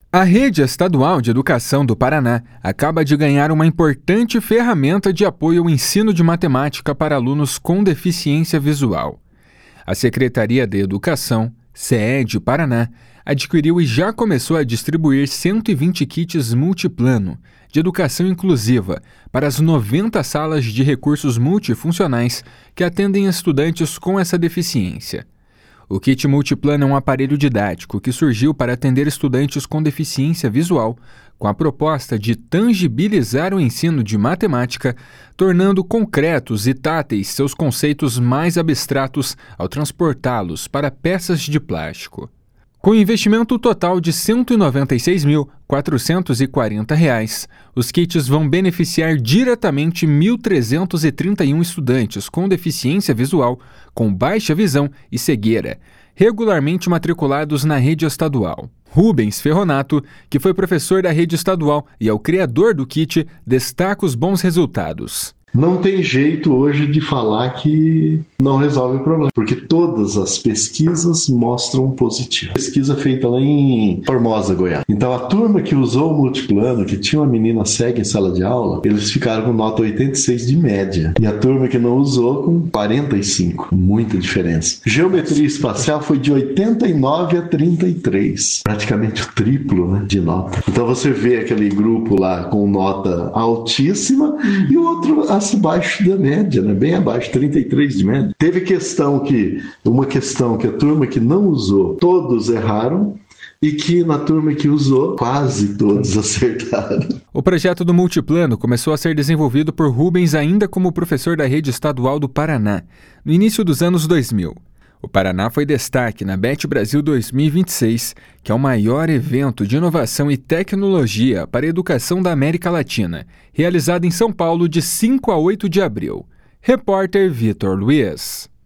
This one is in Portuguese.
A Rede Estadual de Educação do Paraná acaba de ganhar uma importante ferramenta de apoio ao ensino de matemática para alunos com deficiência visual. A Secretaria de Educação, CED Paraná, adquiriu e já começou a distribuir 120 kits multiplano de educação inclusiva para as 90 salas de recursos multifuncionais que atendem estudantes com essa deficiência. O kit multiplano é um aparelho didático que surgiu para atender estudantes com deficiência visual, com a proposta de tangibilizar o ensino de matemática, tornando concretos e táteis seus conceitos mais abstratos ao transportá-los para peças de plástico. Com investimento total de R$ 196.440, os kits vão beneficiar diretamente 1.331 estudantes com deficiência visual, com baixa visão e cegueira, regularmente matriculados na rede estadual. Rubens Ferronato, que foi professor da rede estadual e é o criador do kit, destaca os bons resultados. Não tem jeito hoje de falar que não resolve o problema, porque todas as pesquisas mostram positivo. Pesquisa feita lá em Formosa, Goiás. Então a turma que usou o multiplano, que tinha uma menina cega em sala de aula, eles ficaram com nota 86 de média. E a turma que não usou com 45. Muita diferença. Geometria espacial foi de 89 a 33. Praticamente o triplo, né, de nota. Então você vê aquele grupo lá com nota altíssima e o outro abaixo da média, né? Bem abaixo, 33 de média. Teve uma questão que a turma que não usou, todos erraram, e que na turma que usou, quase todos acertaram. O projeto do Multiplano começou a ser desenvolvido por Rubens ainda como professor da Rede Estadual do Paraná, no início dos anos 2000. O Paraná foi destaque na BET Brasil 2026, que é o maior evento de inovação e tecnologia para a educação da América Latina, realizado em São Paulo de 5 a 8 de abril. Repórter Vitor Luiz.